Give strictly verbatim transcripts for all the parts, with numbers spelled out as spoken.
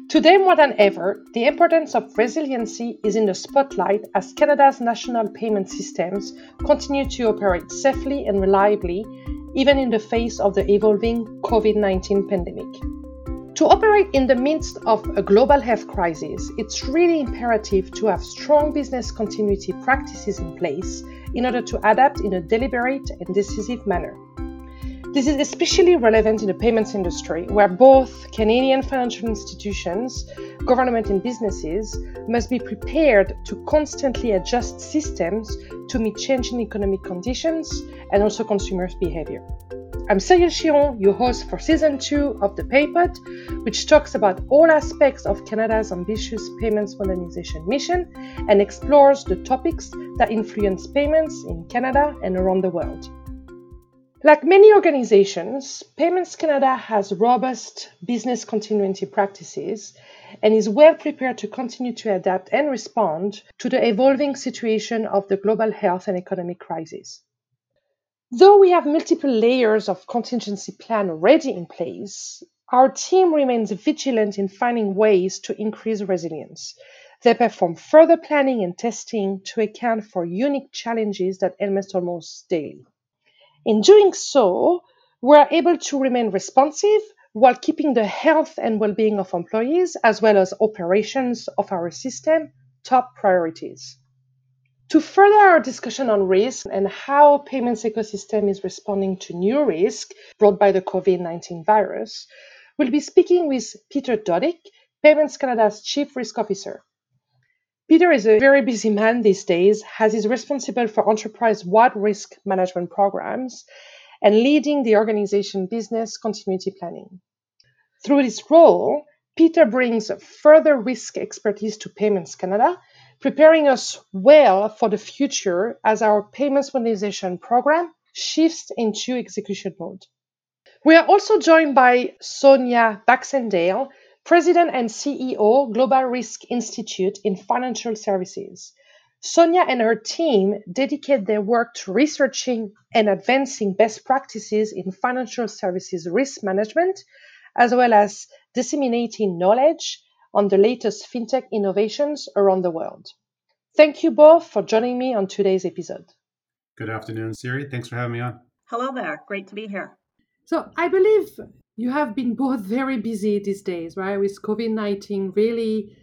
Today, more than ever, the importance of resiliency is in the spotlight as Canada's national payment systems continue to operate safely and reliably, even in the face of the evolving COVID nineteen pandemic. To operate in the midst of a global health crisis, it's really imperative to have strong business continuity practices in place in order to adapt in a deliberate and decisive manner. This is especially relevant in the payments industry, where both Canadian financial institutions, government, and businesses must be prepared to constantly adjust systems to meet changing economic conditions and also consumers' behavior. I'm Cyril Chiron, your host for Season two of The PayPod, which talks about all aspects of Canada's ambitious payments modernization mission and explores the topics that influence payments in Canada and around the world. Like many organizations, Payments Canada has robust business continuity practices and is well prepared to continue to adapt and respond to the evolving situation of the global health and economic crisis. Though we have multiple layers of contingency plan already in place, our team remains vigilant in finding ways to increase resilience. They perform further planning and testing to account for unique challenges that emerge almost daily. In doing so, we are able to remain responsive while keeping the health and well-being of employees as well as operations of our system top priorities. To further our discussion on risk and how payments ecosystem is responding to new risk brought by the COVID nineteen virus, we'll be speaking with Peter Dodick, Payments Canada's Chief Risk Officer. Peter is a very busy man these days, as he's responsible for enterprise-wide risk management programs and leading the organization business continuity planning. Through this role, Peter brings further risk expertise to Payments Canada, preparing us well for the future as our payments modernization program shifts into execution mode. We are also joined by Sonia Baxendale, President and C E O, Global Risk Institute in Financial Services. Sonia and her team dedicate their work to researching and advancing best practices in financial services risk management, as well as disseminating knowledge on the latest fintech innovations around the world. Thank you both for joining me on today's episode. Good afternoon, Siri. Thanks for having me on. Hello there. Great to be here. So I believe you have been both very busy these days, right? With COVID nineteen really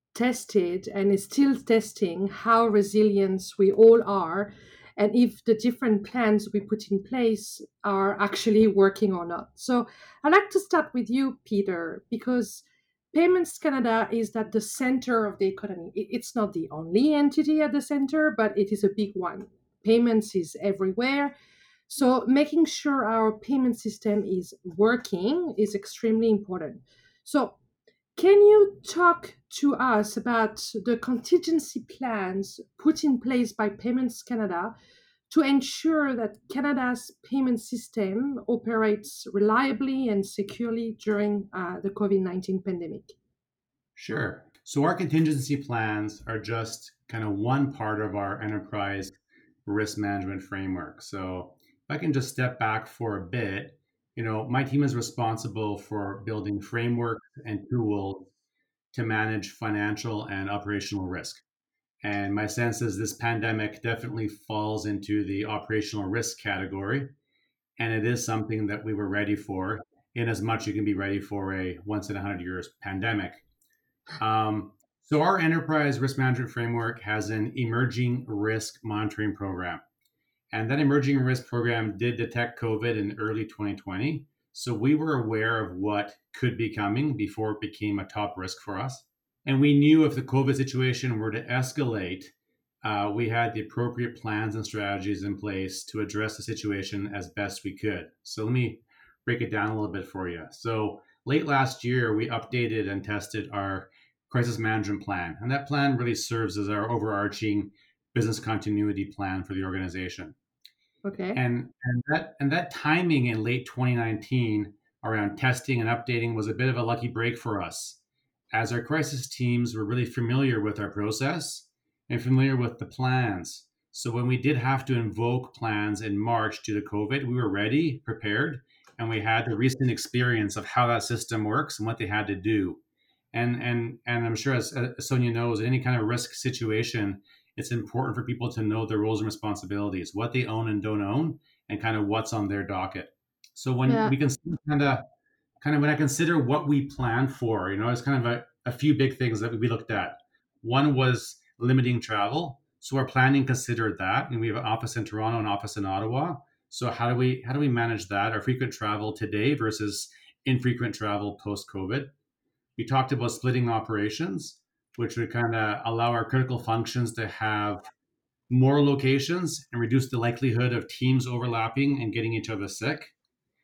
tested and is still testing how resilient we all are and if the different plans we put in place are actually working or not. So I'd like to start with you, Peter, because Payments Canada is at the center of the economy. It's not the only entity at the center, but it is a big one. Payments is everywhere. So making sure our payment system is working is extremely important. So can you talk to us about the contingency plans put in place by Payments Canada to ensure that Canada's payment system operates reliably and securely during uh, the COVID nineteen pandemic? Sure. So our contingency plans are just kind of one part of our enterprise risk management framework. So if I can just step back for a bit, you know, my team is responsible for building frameworks and tools to manage financial and operational risk. And my sense is this pandemic definitely falls into the operational risk category. And it is something that we were ready for, in as much you can be ready for a once in a hundred years pandemic. Um, so our enterprise risk management framework has an emerging risk monitoring program. And that emerging risk program did detect COVID in early twenty twenty. So we were aware of what could be coming before it became a top risk for us. And we knew if the COVID situation were to escalate, uh, we had the appropriate plans and strategies in place to address the situation as best we could. So let me break it down a little bit for you. So late last year, we updated and tested our crisis management plan. And that plan really serves as our overarching business continuity plan for the organization. Okay. And, and that and that timing in late twenty nineteen around testing and updating was a bit of a lucky break for us, as our crisis teams were really familiar with our process and familiar with the plans. So when we did have to invoke plans in March due to COVID, we were ready, prepared, and we had the recent experience of how that system works and what they had to do. And and and I'm sure, as, as Sonia knows, in any kind of risk situation, it's important for people to know their roles and responsibilities, what they own and don't own, and kind of what's on their docket. So when Yeah. we can kind of kind of when I consider what we plan for, you know, it's kind of a, a few big things that we looked at. One was limiting travel. So our planning considered that, and we have an office in Toronto and office in Ottawa. So how do we how do we manage that? Our frequent travel today versus infrequent travel post COVID. We talked about splitting operations, which would kind of allow our critical functions to have more locations and reduce the likelihood of teams overlapping and getting each other sick.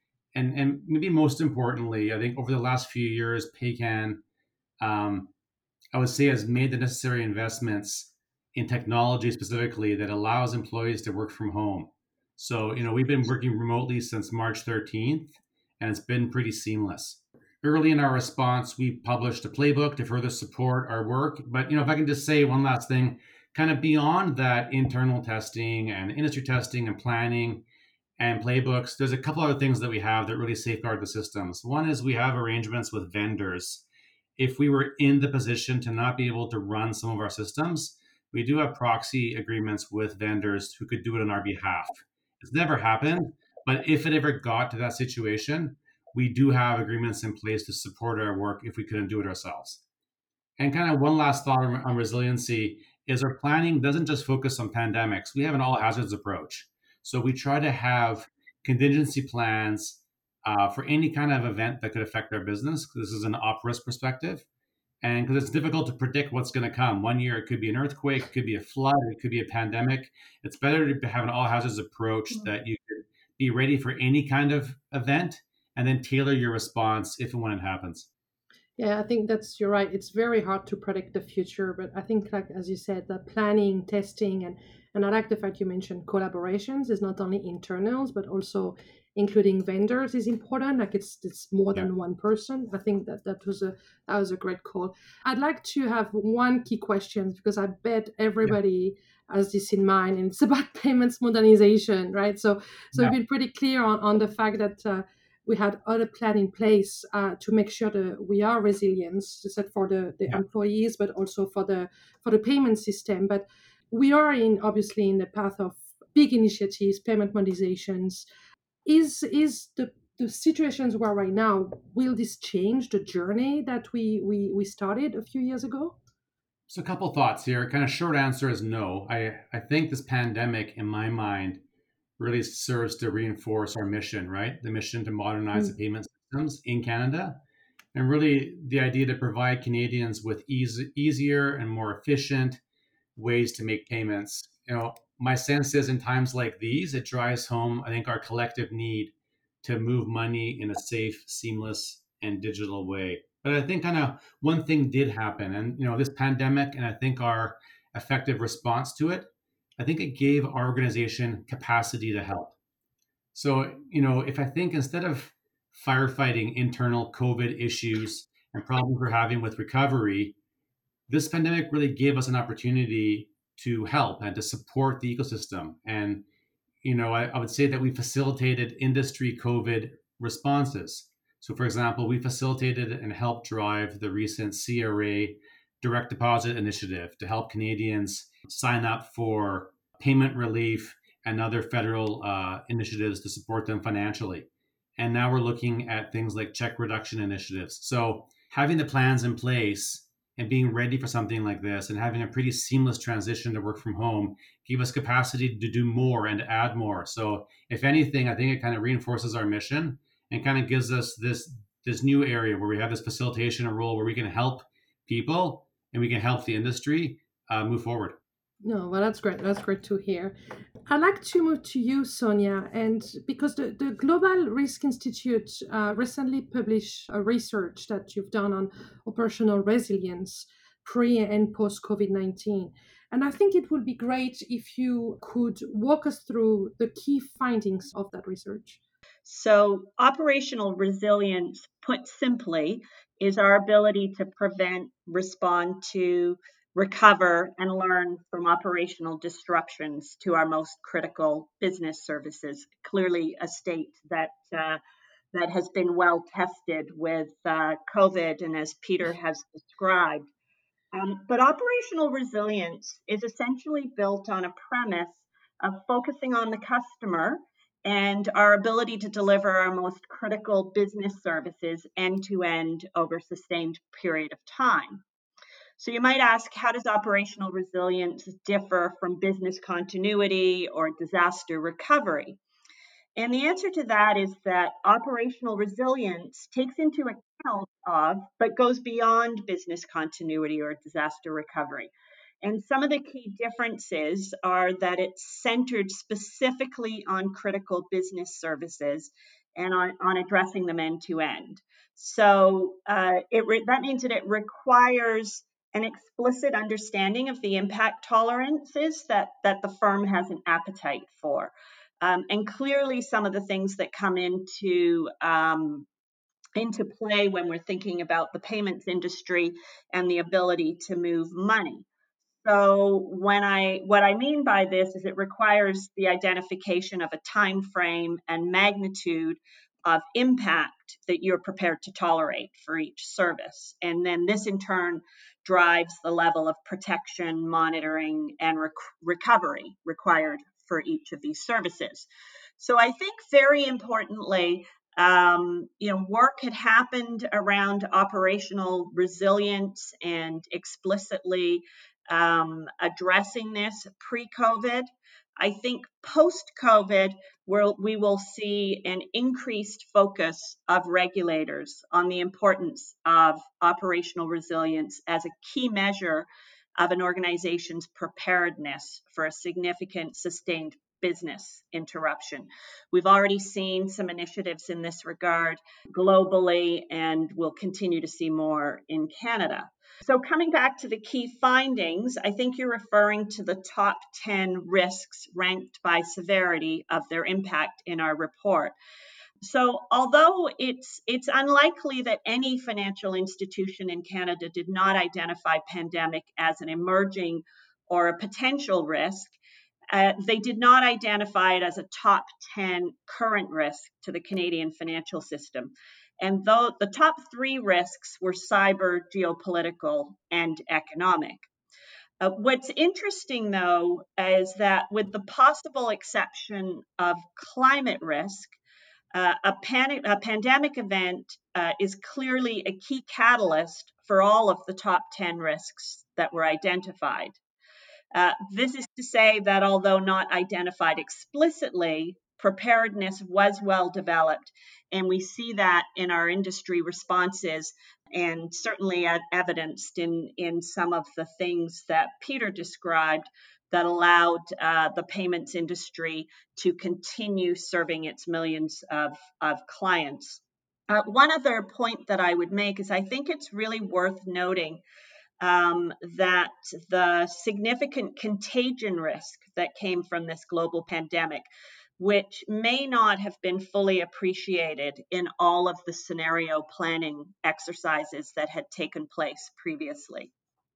And and maybe most importantly, I think over the last few years, Paycan, um, I would say, has made the necessary investments in technology specifically that allows employees to work from home. So, you know, we've been working remotely since March thirteenth, and it's been pretty seamless. Early in our response, we published a playbook to further support our work. But, you know, if I can just say one last thing, kind of beyond that internal testing and industry testing and planning and playbooks, there's a couple other things that we have that really safeguard the systems. One is we have arrangements with vendors. If we were in the position to not be able to run some of our systems, we do have proxy agreements with vendors who could do it on our behalf. It's never happened, but if it ever got to that situation, we do have agreements in place to support our work if we couldn't do it ourselves. And kind of one last thought on, on resiliency is our planning doesn't just focus on pandemics. We have an all hazards approach. So we try to have contingency plans uh, for any kind of event that could affect our business. This is an op risk perspective. And because it's difficult to predict what's going to come. One year it could be an earthquake, it could be a flood, it could be a pandemic. It's better to have an all hazards approach that you could be ready for any kind of event and then tailor your response if and when it happens. Yeah, I think that's you're right. It's very hard to predict the future, but I think, like as you said, the planning, testing, and and I like the fact you mentioned collaborations is not only internals but also including vendors is important. Like it's it's more Yeah. than one person. I think that that was a that was a great call. I'd like to have one key question because I bet Yeah. everybody has this in mind, and it's about payments modernization, right? So so we've Yeah. been pretty clear on on the fact that. Uh, we had other plan in place uh, to make sure that we are resilient, set for the, the Yeah. employees, but also for the for the payment system. But we are in obviously in the path of big initiatives, payment modernizations. Is is the the situations we're right now, will this change the journey that we, we we started a few years ago? So a couple thoughts here. Kind of short answer is no. I, I think this pandemic, in my mind, really serves to reinforce our mission, right? The mission to modernize the Mm. payment systems in Canada. And really the idea to provide Canadians with easy, easier and more efficient ways to make payments. You know, my sense is in times like these, it drives home, I think, our collective need to move money in a safe, seamless, and digital way. But I think kind of one thing did happen, and you know, this pandemic, and I think our effective response to it, I think it gave our organization capacity to help. So, you know, if I think instead of firefighting internal COVID issues and problems we're having with recovery, this pandemic really gave us an opportunity to help and to support the ecosystem. And, you know, I, I would say that we facilitated industry COVID responses. So, for example, we facilitated and helped drive the recent C R A direct deposit initiative to help Canadians sign up for payment relief and other federal uh, initiatives to support them financially. And now we're looking at things like check reduction initiatives. So, having the plans in place and being ready for something like this and having a pretty seamless transition to work from home give us capacity to do more and to add more. So if anything, I think it kind of reinforces our mission and kind of gives us this this new area where we have this facilitation role where we can help people and we can help the industry uh, move forward. No, well, that's great. That's great to hear. I'd like to move to you, Sonia, and because the, the Global Risk Institute uh, recently published a research that you've done on operational resilience pre and post COVID nineteen. And I think it would be great if you could walk us through the key findings of that research. So, operational resilience, put simply, is our ability to prevent, respond to, recover, and learn from operational disruptions to our most critical business services. Clearly, a state that uh, that has been well tested with uh, COVID and as Peter has described. Um, but operational resilience is essentially built on a premise of focusing on the customer and our ability to deliver our most critical business services end to end over a sustained period of time. So you might ask, how does operational resilience differ from business continuity or disaster recovery? And the answer to that is that operational resilience takes into account of, but goes beyond business continuity or disaster recovery. And some of the key differences are that it's centered specifically on critical business services and on, on addressing them end to end. So uh, it re- that means that it requires an explicit understanding of the impact tolerances that, that the firm has an appetite for. Um, and clearly, some of the things that come into um, into play when we're thinking about the payments industry and the ability to move money. So when I what I mean by this is it requires the identification of a time frame and magnitude of impact that you're prepared to tolerate for each service. And then this in turn drives the level of protection, monitoring, and rec- recovery required for each of these services. So I think very importantly, um, you know, work had happened around operational resilience and explicitly um, addressing this pre-COVID. I think post-COVID, we'll, we will see an increased focus of regulators on the importance of operational resilience as a key measure of an organization's preparedness for a significant sustained business interruption. We've already seen some initiatives in this regard globally, and we'll continue to see more in Canada. So, coming back to the key findings, I think you're referring to the top ten risks ranked by severity of their impact in our report. So, although it's it's unlikely that any financial institution in Canada did not identify pandemic as an emerging or a potential risk, uh, they did not identify it as a top ten current risk to the Canadian financial system. And though the top three risks were cyber, geopolitical, and economic. Uh, what's interesting, though, is that with the possible exception of climate risk, uh, a, panic, a pandemic event uh, is clearly a key catalyst for all of the top ten risks that were identified. Uh, this is to say that although not identified explicitly, preparedness was well developed, and we see that in our industry responses and certainly evidenced in, in some of the things that Peter described that allowed uh, the payments industry to continue serving its millions of, of clients. Uh, one other point that I would make is I think it's really worth noting um, that the significant contagion risk that came from this global pandemic, which may not have been fully appreciated in all of the scenario planning exercises that had taken place previously.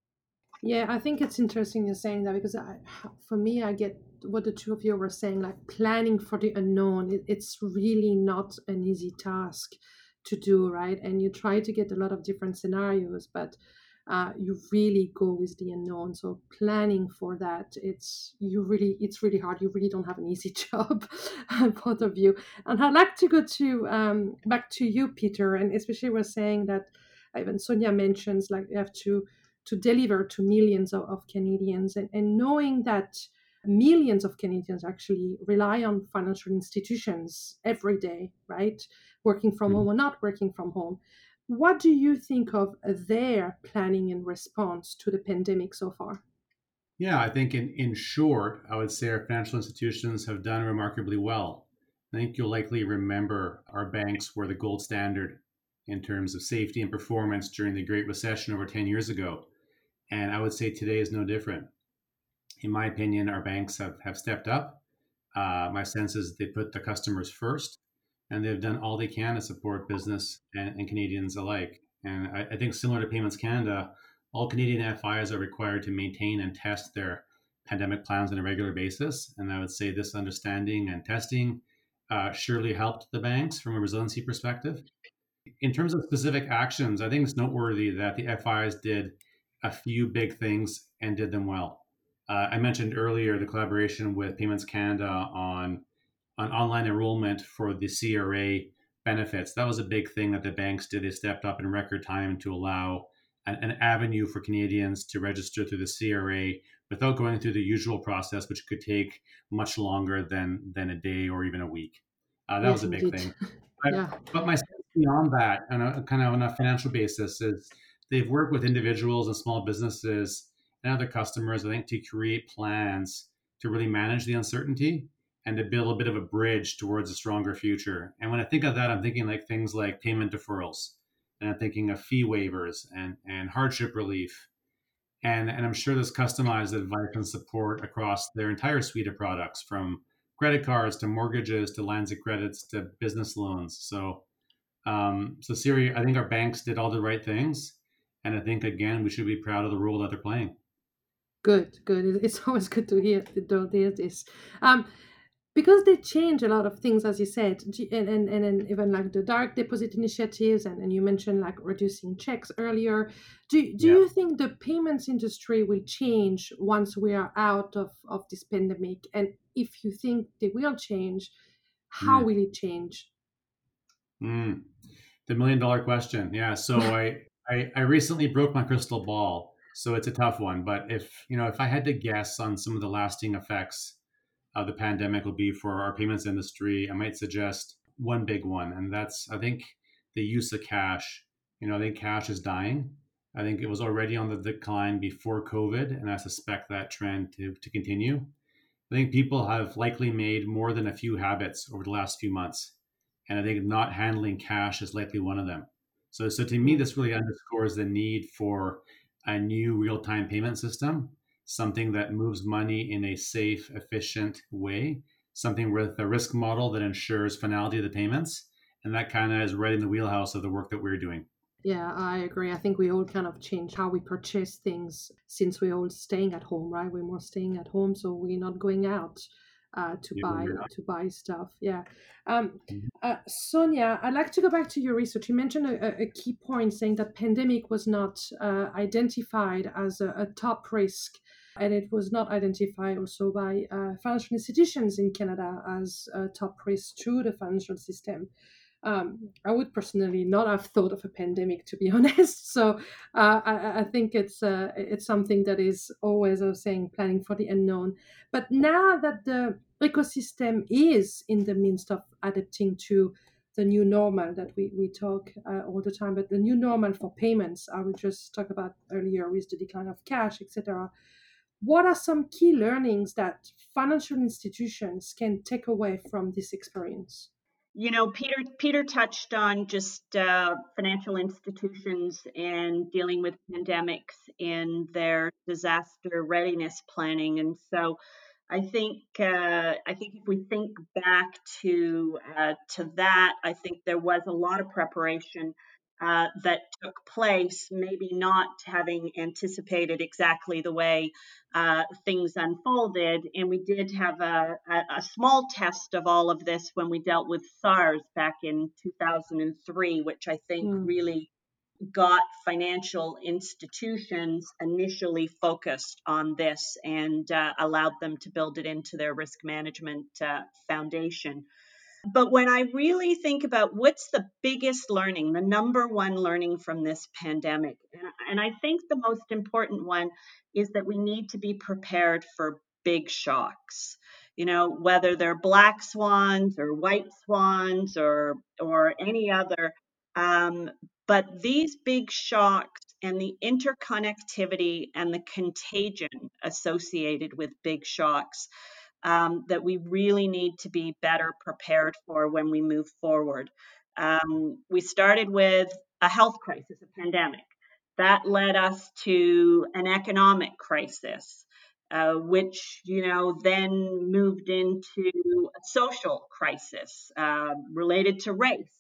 Yeah, I think it's interesting you're saying that because I, for me, I get what the two of you were saying, like planning for the unknown. It, it's really not an easy task to do, right? And you try to get a lot of different scenarios, but uh, you really go with the unknown. So planning for that, it's you really, it's really hard. You really don't have an easy job, both of you. And I'd like to go to um, back to you, Peter, and especially we're saying that even Sonia mentions like you have to to deliver to millions of, of Canadians, and, and knowing that millions of Canadians actually rely on financial institutions every day, right? Working from home or not working from home. What do you think of their planning and response to the pandemic so far? Yeah, I think in, in short, I would say our financial institutions have done remarkably well. I think you'll likely remember our banks were the gold standard in terms of safety and performance during the Great Recession over ten years ago. And I would say today is no different. In my opinion, our banks have, have stepped up. Uh, my sense is they put the customers first, and they've done all they can to support business and, and Canadians alike. And I, I think similar to Payments Canada, all Canadian F Is are required to maintain and test their pandemic plans on a regular basis. And I would say this understanding and testing uh, surely helped the banks from a resiliency perspective. In terms of specific actions, I think it's noteworthy that the F Is did a few big things and did them well. Uh, I mentioned earlier the collaboration with Payments Canada on on online enrollment for the C R A benefits. That was a big thing that the banks did. They stepped up in record time to allow an, an avenue for Canadians to register through the C R A without going through the usual process, which could take much longer than than a day or even a week. Uh, that was Yes, a big indeed. thing. But, Yeah. but my sense beyond that, on a kind of on a financial basis, is they've worked with individuals and small businesses and other customers, I think, to create plans to really manage the uncertainty and to build a bit of a bridge towards a stronger future. And when I think of that, I'm thinking like things like payment deferrals, and I'm thinking of fee waivers and, and hardship relief. And, and I'm sure there's customized advice and support across their entire suite of products, from credit cards to mortgages to lines of credits to business loans. So, um, so Siri, I think our banks did all the right things. And I think, again, we should be proud of the role that they're playing. Good, good. It- It's always good to hear to hear this. Um, because they change a lot of things, as you said, G- and and, and then even like the direct deposit initiatives, and, and you mentioned like reducing checks earlier. Do, do Yeah. you think the payments industry will change once we are out of, of this pandemic? And if you think they will change, how Mm. will it change? Mm. The million dollar question. Yeah. So I, I I recently broke my crystal ball, so it's a tough one. But if you know, if I had to guess on some of the lasting effects of the pandemic will be for our payments industry, I might suggest one big one, and that's I think the use of cash. You know, I think cash is dying. I think it was already on the decline before COVID, and I suspect that trend to, to continue. I think people have likely made more than a few habits over the last few months. And I think not handling cash is likely one of them. So, so to me, Mm. this really underscores the need for a new real time payment system, something that moves money in a safe, efficient way, something with a risk model that ensures finality of the payments. And that kind of is right in the wheelhouse of the work that we're doing. Yeah, I agree. I think we all kind of changed how we purchase things since we're all staying at home, right? We're more staying at home, so we're not going out uh, to Yeah, buy we're not. to buy stuff. Yeah. Um, Mhm. uh, Sonia, I'd like to go back to your research. You mentioned a, a a key point, saying that pandemic was not uh, identified as a, a top risk, and it was not identified also by uh, financial institutions in Canada as a top risk to the financial system. um, I would personally not have thought of a pandemic, to be honest. So uh, I, I think it's uh, it's something that is always, I was saying, planning for the unknown. But now that the ecosystem is in the midst of adapting to the new normal that we, we talk uh, all the time, but the new normal for payments, I would just talk about earlier with the decline of cash, et cetera. What are some key learnings that financial institutions can take away from this experience? You know, Peter Peter touched on just uh, financial institutions and dealing with pandemics in their disaster readiness planning, and so I think uh, I think if we think back to uh, to that, I think there was a lot of preparation uh, that took place, maybe not having anticipated exactly the way uh, things unfolded. And we did have a, a, a small test of all of this when we dealt with SARS back in two thousand three, which I think Mm. really got financial institutions initially focused on this and uh, allowed them to build it into their risk management uh, foundation. But when I really think about what's the biggest learning, the number one learning from this pandemic, and, and I think the most important one is that we need to be prepared for big shocks. You know, whether they're black swans or white swans or or any other. Um, but these big shocks and the interconnectivity and the contagion associated with big shocks um, that we really need to be better prepared for when we move forward. Um, we started with a health crisis, a pandemic. That led us to an economic crisis, uh, which you know then moved into a social crisis uh, related to race.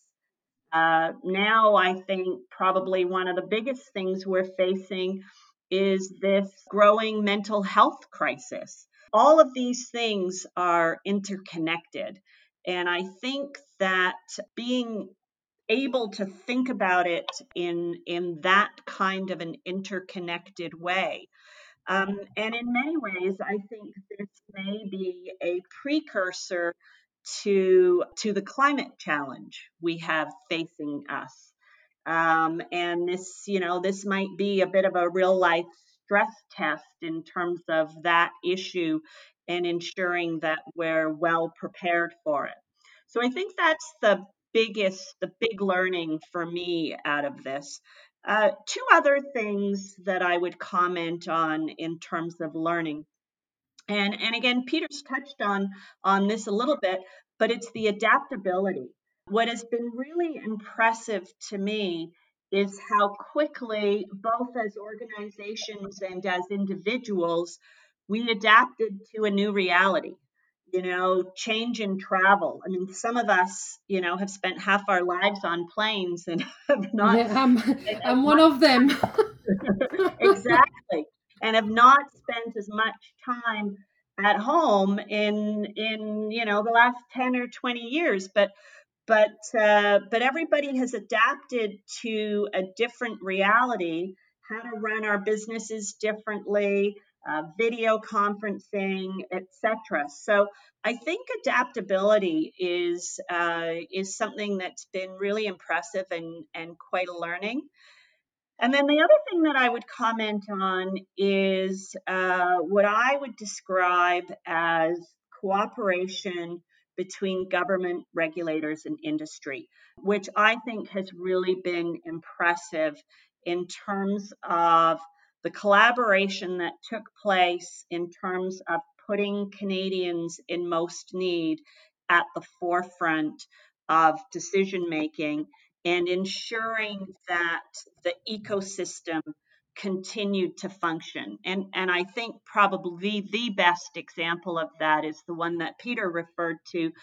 Uh, now, I think probably one of the biggest things we're facing is this growing mental health crisis. All of these things are interconnected. And I think that being able to think about it in in that kind of an interconnected way. Um, and in many ways, I think this may be a precursor to to the climate challenge we have facing us. Um, and this, you know, this might be a bit of a real life stress test in terms of that issue and ensuring that we're well prepared for it. So I think that's the biggest, the big learning for me out of this. Uh, two other things that I would comment on in terms of learning. And, and again, Peter's touched on, on this a little bit, but it's the adaptability. What has been really impressive to me is how quickly, both as organizations and as individuals, we adapted to a new reality. You know, change in travel. I mean, some of us, you know, have spent half our lives on planes and have not Yeah, I'm spent as I'm one much of them. exactly, and have not spent as much time at home in in you know the last ten or twenty years. But but uh, but everybody has adapted to a different reality, how to run our businesses differently, uh, video conferencing, et cetera. So I think adaptability is uh, is something that's been really impressive and and quite a learning. And then the other thing that I would comment on is uh, what I would describe as cooperation between government regulators and industry, which I think has really been impressive in terms of the collaboration that took place in terms of putting Canadians in most need at the forefront of decision making and ensuring that the ecosystem continued to function. And, and I think probably the best example of that is the one that Peter referred to,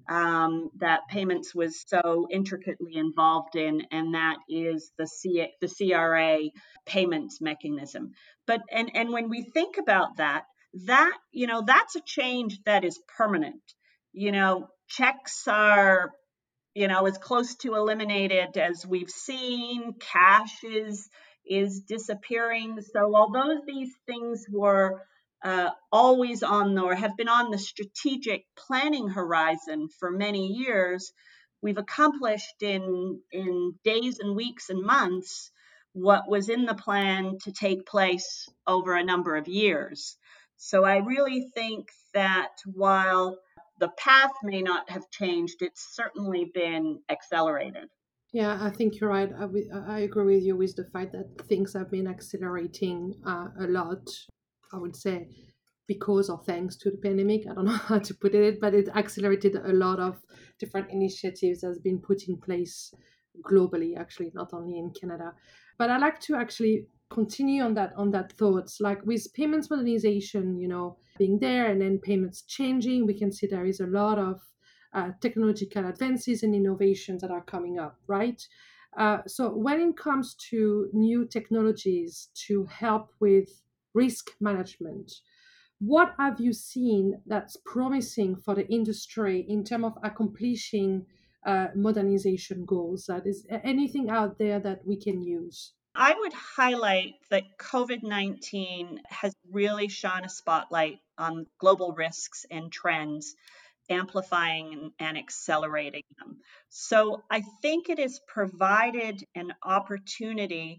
um, that Payments was so intricately involved in, and that is the C, the C R A payments mechanism. But and and when we think about that, that you know that's a change that is permanent. You know, checks are you know, as close to eliminated as we've seen. Cash is is disappearing. So although these things were uh, always on the, or have been on the strategic planning horizon for many years, we've accomplished in in days and weeks and months what was in the plan to take place over a number of years. So I really think that while the path may not have changed, it's certainly been accelerated. Yeah, I think you're right. I, wi- I agree with you with the fact that things have been accelerating uh, a lot. I would say because or thanks to the pandemic. I don't know how to put it, but it accelerated a lot of different initiatives that's been put in place globally, actually, not only in Canada. But I like to actually continue on that on that thoughts. Like with payments modernization, you know, being there and then payments changing, we can see there is a lot of uh, technological advances and innovations that are coming up, right? Uh, so when it comes to new technologies to help with risk management, what have you seen that's promising for the industry in terms of accomplishing uh, modernization goals? That is anything out there that we can use? I would highlight that COVID nineteen has really shone a spotlight on global risks and trends, amplifying and accelerating them. So I think it has provided an opportunity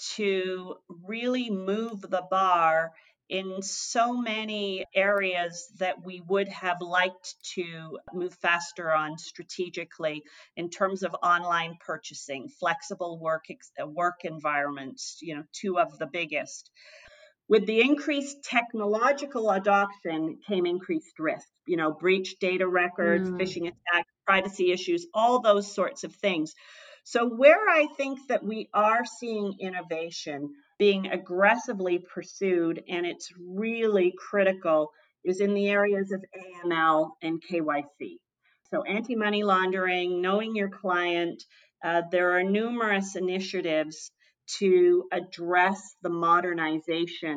to really move the bar in so many areas that we would have liked to move faster on strategically in terms of online purchasing, flexible work work environments, you know, two of the biggest. With the increased technological adoption came increased risk, you know, breach data records, Mm, phishing attacks, privacy issues, all those sorts of things. So, where I think that we are seeing innovation being aggressively pursued, and it's really critical, is in the areas of A M L and K Y C. So, anti money laundering, knowing your client, uh, there are numerous initiatives to address the modernization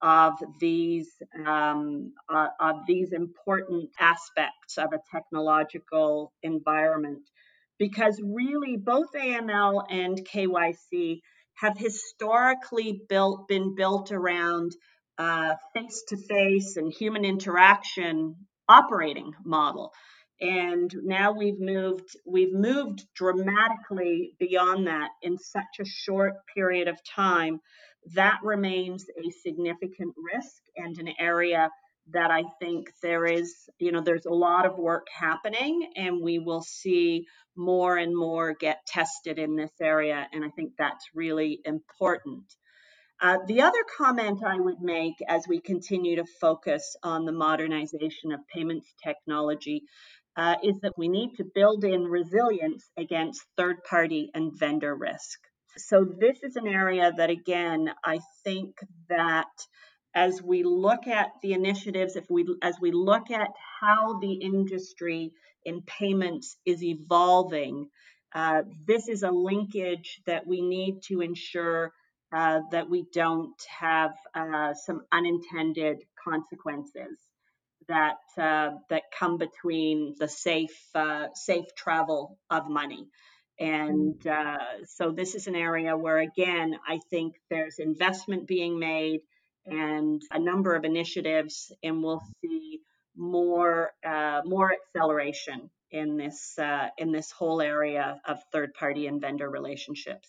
of these um, uh, of these important aspects of a technological environment, because really both A M L and K Y C have historically built been built around uh, face-to-face and human interaction operating model. And now we've moved we've moved dramatically beyond that in such a short period of time. That remains a significant risk and an area that I think there is, you know, there's a lot of work happening, and we will see more and more get tested in this area. And I think that's really important. Uh, the other comment I would make as we continue to focus on the modernization of payments technology uh, is that we need to build in resilience against third party and vendor risk. So this is an area that, again, I think that as we look at the initiatives, if we as we look at how the industry in payments is evolving, uh, this is a linkage that we need to ensure uh, that we don't have uh, some unintended consequences that uh, that come between the safe uh, safe travel of money. And uh, so this is an area where, again, I think there's investment being made and a number of initiatives, and we'll see more uh, more acceleration in this uh, in this whole area of third party and vendor relationships.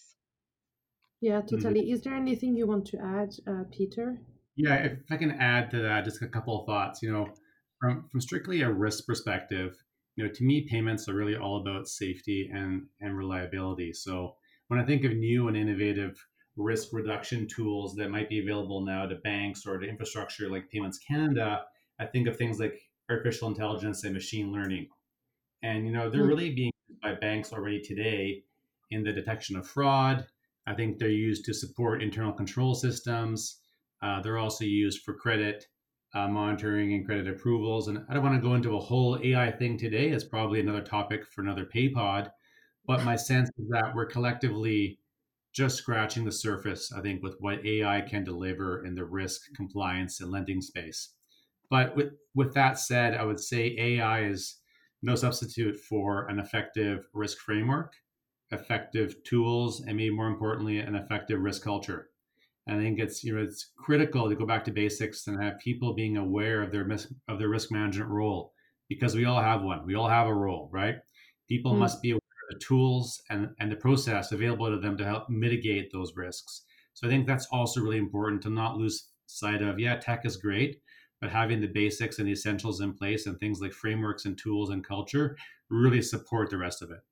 Yeah, Mhm. totally. Is there anything you want to add, uh, Peter? Yeah, if I can add to that just a couple of thoughts, you know, from from strictly a risk perspective, you know, to me, payments are really all about safety and and reliability. So when I think of new and innovative risk reduction tools that might be available now to banks or to infrastructure like Payments Canada, I think of things like artificial intelligence and machine learning. And you know, they're Mm. really being used by banks already today in the detection of fraud. I think they're used to support internal control systems. Uh, they're also used for credit uh, monitoring and credit approvals. And I don't want to go into a whole A I thing today. It's probably another topic for another PayPod. But my sense is that we're collectively just scratching the surface, I think, with what A I can deliver in the risk, compliance, and lending space. But with, with that said, I would say A I is no substitute for an effective risk framework, effective tools, and maybe more importantly, an effective risk culture. And I think it's you know it's critical to go back to basics and have people being aware of their mis- of their risk management role, because we all have one. We all have a role, right? People Mm. must be aware of the tools and, and the process available to them to help mitigate those risks. So I think that's also really important to not lose sight of. Yeah, tech is great, but having the basics and the essentials in place and things like frameworks and tools and culture really support the rest of it.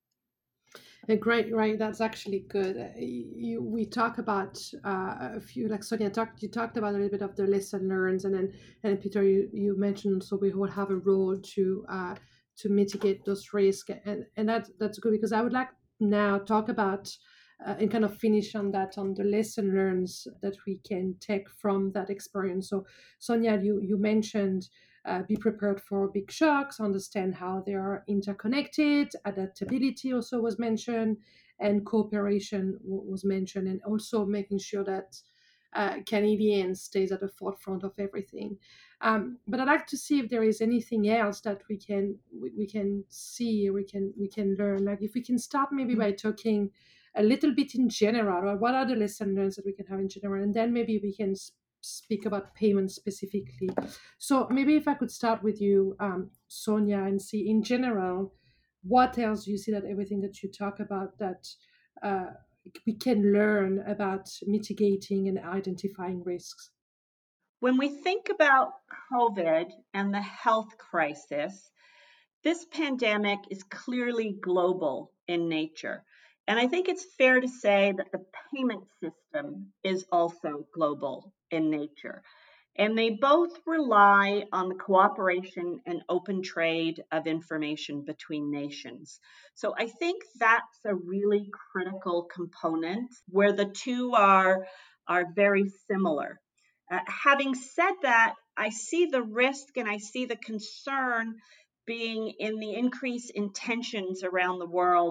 Uh, great, right? That's actually good. Uh, You, we talk about uh, a few, like Sonia talked. You talked about a little bit of the lesson learned, and then and Peter, you, you mentioned so we will have a role to uh, to mitigate those risks, and and that that's good because I would like now talk about uh, and kind of finish on that on the lesson learned that we can take from that experience. So Sonia, you you mentioned uh, be prepared for big shocks, understand how they are interconnected. Adaptability also was mentioned, and cooperation w- was mentioned, and also making sure that uh, Canadian stays at the forefront of everything. Um, but I'd like to see if there is anything else that we can we, we can see, we can we can learn. Like if we can start maybe by talking a little bit in general, or what are the lessons learned that we can have in general, and then maybe we can s- speak about payments specifically. So maybe if I could start with you, um, Sonia, and see in general, what else you see that everything that you talk about that uh, we can learn about mitigating and identifying risks. When we think about COVID and the health crisis, this pandemic is clearly global in nature. And I think it's fair to say that the payment system is also global in nature. And they both rely on the cooperation and open trade of information between nations. So I think that's a really critical component where the two are, are very similar. Uh, having said that, I see the risk and I see the concern being in the increase in tensions around the world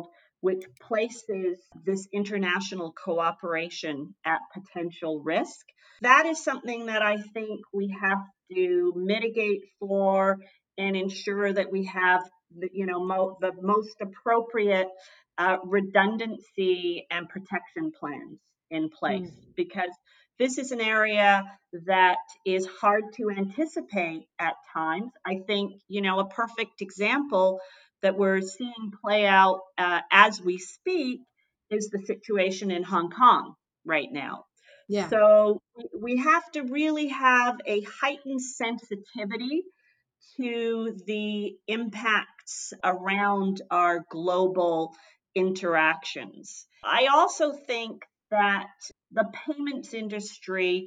which places this international cooperation at potential risk. That is something that I think we have to mitigate for and ensure that we have the, you know, mo- the most appropriate uh, redundancy and protection plans in place, Mm. because this is an area that is hard to anticipate at times. I think, you know, a perfect example that we're seeing play out uh, as we speak is the situation in Hong Kong right now. Yeah. So we have to really have a heightened sensitivity to the impacts around our global interactions. I also think that the payments industry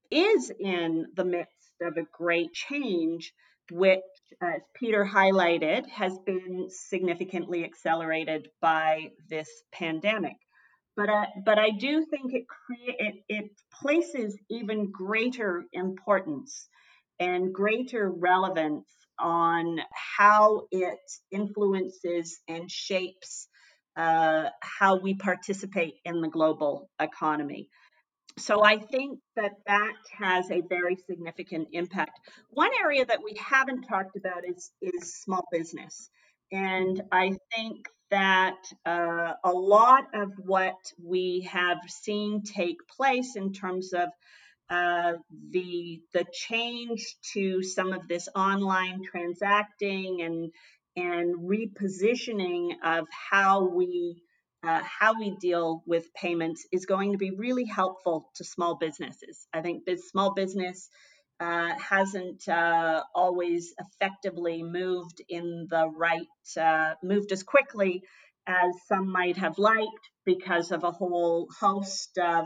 is in the midst of a great change, which, as Peter highlighted, has been significantly accelerated by this pandemic. But I, but I do think it, crea- it it places even greater importance and greater relevance on how it influences and shapes uh, how we participate in the global economy. So I think that that has a very significant impact. One area that we haven't talked about is is small business, and I think that uh, a lot of what we have seen take place in terms of uh, the the change to some of this online transacting and and repositioning of how we uh, how we deal with payments is going to be really helpful to small businesses. I think this small business uh, hasn't uh, always effectively moved in the right uh, moved as quickly as some might have liked because of a whole host of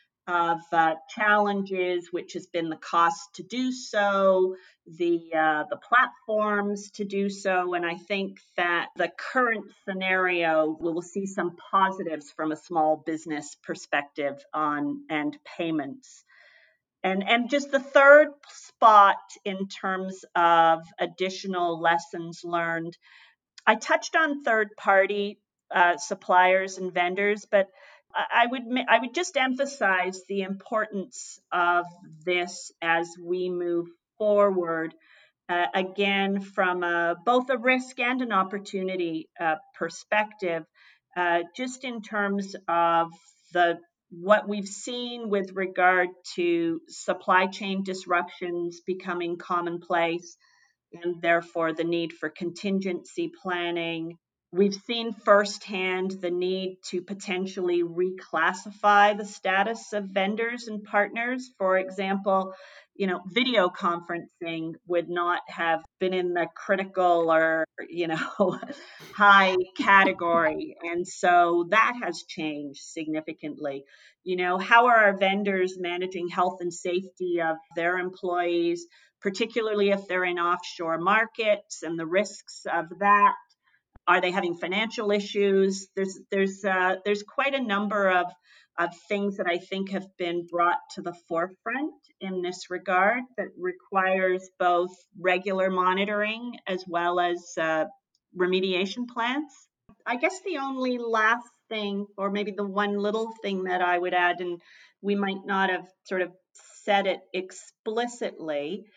of uh, challenges, which has been the cost to do so, the uh, the platforms to do so, and I think that the current scenario will see some positives from a small business perspective on and payments. And and just the third spot in terms of additional lessons learned, I touched on third party uh, suppliers and vendors, but I would I would just emphasize the importance of this as we move forward. Uh, again, from a, both a risk and an opportunity uh, perspective, uh, just in terms of the what we've seen with regard to supply chain disruptions becoming commonplace, and therefore the need for contingency planning. We've seen firsthand the need to potentially reclassify the status of vendors and partners. For example, you know, video conferencing would not have been in the critical or, you know, high category. And so that has changed significantly. You know, how are our vendors managing health and safety of their employees, particularly if they're in offshore markets and the risks of that? Are they having financial issues? There's there's uh, there's quite a number of of things that I think have been brought to the forefront in this regard that requires both regular monitoring as well as uh, remediation plans. I guess the only last thing, or maybe the one little thing that I would add, and we might not have sort of said it explicitly,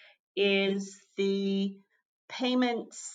is the payments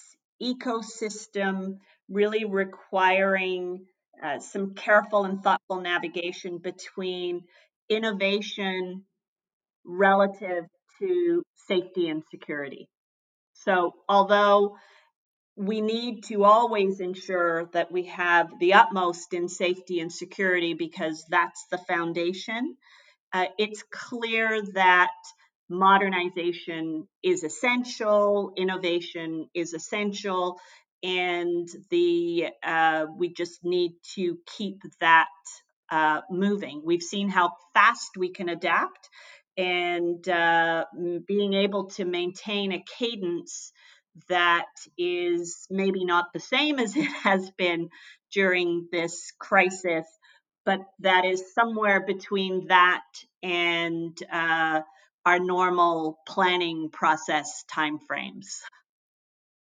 ecosystem really requiring uh, some careful and thoughtful navigation between innovation relative to safety and security. So, although we need to always ensure that we have the utmost in safety and security because that's the foundation, uh, it's clear that modernization is essential, innovation is essential, and the uh, we just need to keep that uh, moving. We've seen how fast we can adapt, and uh, being able to maintain a cadence that is maybe not the same as it has been during this crisis, but that is somewhere between that and uh, our normal planning process timeframes.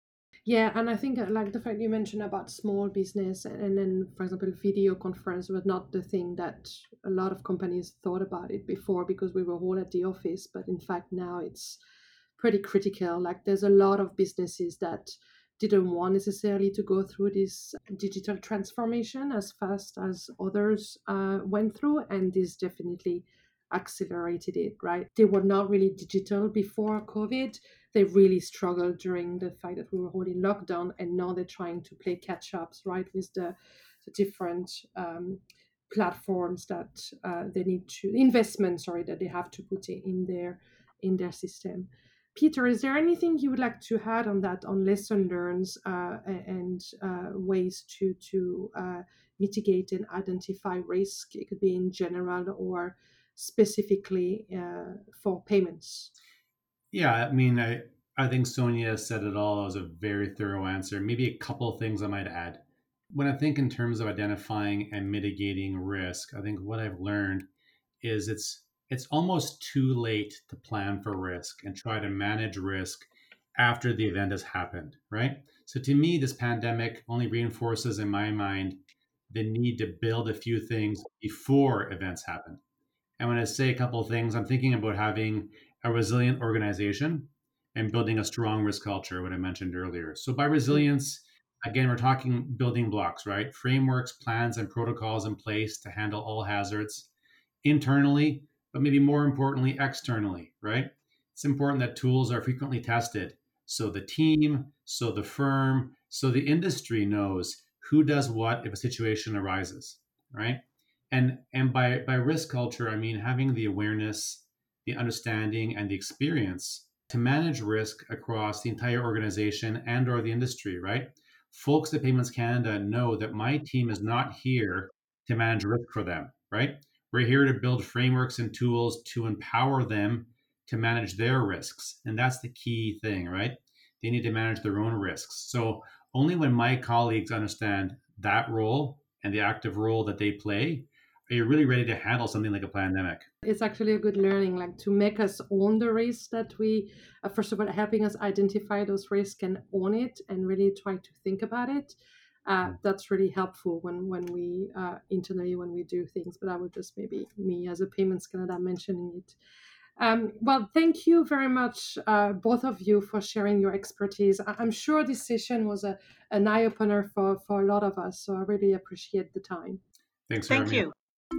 Yeah, and I think uh, like the fact you mentioned about small business and then, for example, video conference was not the thing that a lot of companies thought about it before because we were all at the office. But in fact, now it's pretty critical. Like there's a lot of businesses that didn't want necessarily to go through this digital transformation as fast as others uh, went through, and this definitely accelerated it, right? They were not really digital before COVID. They really struggled during the fact that we were all in lockdown, and now they're trying to play catch ups, right, with the, the different um, platforms that uh, they need to investment, sorry, that they have to put in their in their system. Peter, is there anything you would like to add on that, on lesson learned uh, and uh, ways to to uh, mitigate and identify risk? It could be in general or specifically uh, for payments. Yeah, I mean, I, I think Sonia said it all. It was a very thorough answer. Maybe a couple of things I might add. When I think in terms of identifying and mitigating risk, I think what I've learned is it's it's almost too late to plan for risk and try to manage risk after the event has happened, right? So to me, this pandemic only reinforces in my mind the need to build a few things before events happen. And when I say a couple of things, I'm thinking about having a resilient organization and building a strong risk culture, what I mentioned earlier. So by resilience, again, we're talking building blocks, right? Frameworks, plans, and protocols in place to handle all hazards internally, but maybe more importantly, externally, right? It's important that tools are frequently tested. So the team, so the firm, so the industry knows who does what if a situation arises, right? And and by by risk culture, I mean having the awareness, the understanding, and the experience to manage risk across the entire organization and or the industry, right? Folks at Payments Canada know that my team is not here to manage risk for them, right? We're here to build frameworks and tools to empower them to manage their risks. And that's the key thing, right? They need to manage their own risks. So only when my colleagues understand that role and the active role that they play, are you really ready to handle something like a pandemic? It's actually a good learning, like to make us own the risk that we, uh, first of all, helping us identify those risks and own it and really try to think about it. Uh, that's really helpful when when we uh, internally when we do things. But I would just maybe me as a Payments Canada mentioning it. Um, well, thank you very much, uh, both of you, for sharing your expertise. I- I'm sure this session was a, an eye opener for, for a lot of us. So I really appreciate the time. Thanks, Thank Jeremy. you.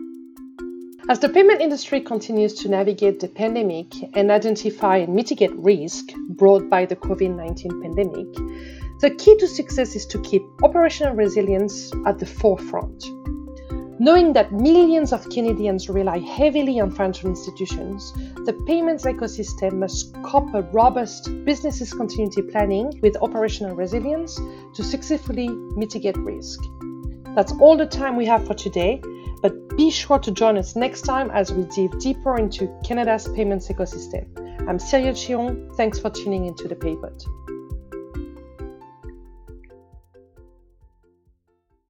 As the payment industry continues to navigate the pandemic and identify and mitigate risk brought by the COVID nineteen pandemic, the key to success is to keep operational resilience at the forefront. Knowing that millions of Canadians rely heavily on financial institutions, the payments ecosystem must couple robust business continuity planning with operational resilience to successfully mitigate risk. That's all the time we have for today, but be sure to join us next time as we dive deeper into Canada's payments ecosystem. I'm Cyrielle Chiron. Thanks for tuning into the Paypod.